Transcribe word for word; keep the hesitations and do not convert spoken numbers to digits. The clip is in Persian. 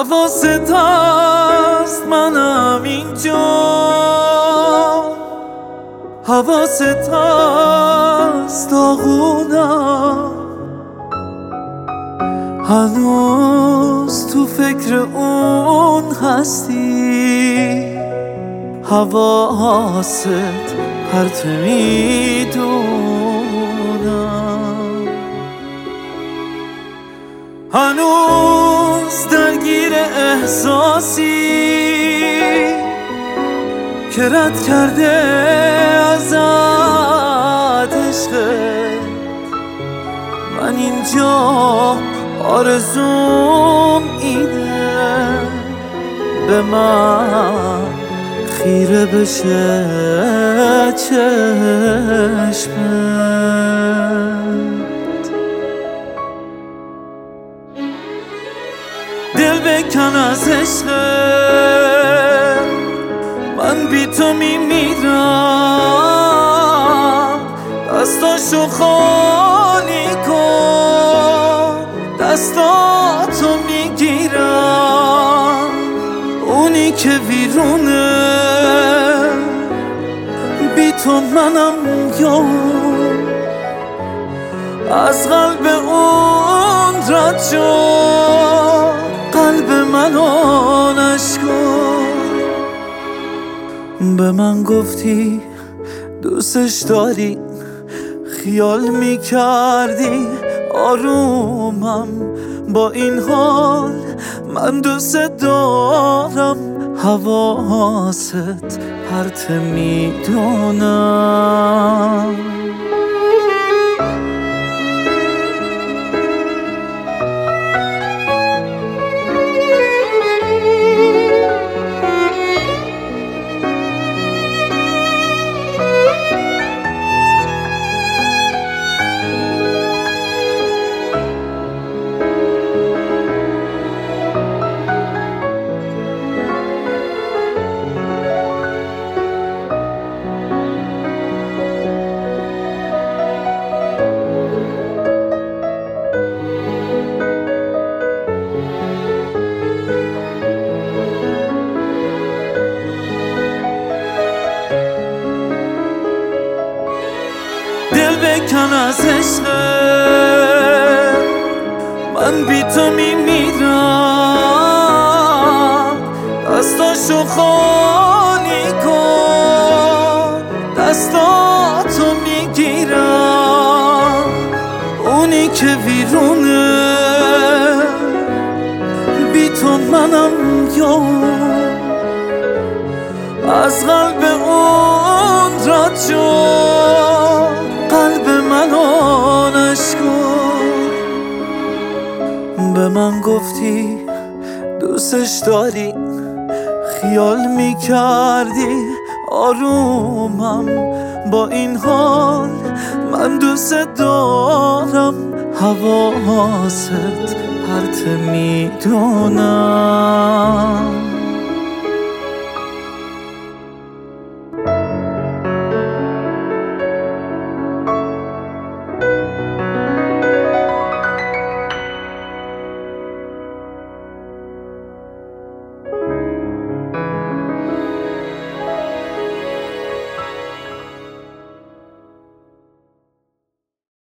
حواست هست منم اینجا، حواست هست داغونم، هنوز تو فکر اون هستی، حواست پرت میدونم، هنوز درگیر احساسی که رد کرده ازت عشقت. من اینجا آرزوم اینه به من خیره بشه چشمت، دل بکن از عشقت. من بی تو میمیرم، دستاشو خالی کن، دستاتو میگیرم، اونی که ویرونه بی تو منم یا از قلب اون رد شد، قلب منو نشکن. به من گفتی دوستش داری، خیال میکردی آرومم، با این حال من دوست دارم، حواست پرت میدونم. بکن از عشقت. من بی تو میمیرم، دستاشو خالی کن، دستاتو میگیرم، اونی که ویرونه بی تو منم یا از قلب اون رد شد، قلب منو نشکن. به من گفتی دوستش داری، خیال میکردی آرومم، با این حال من دوست دارم، حواست پرت میدونم.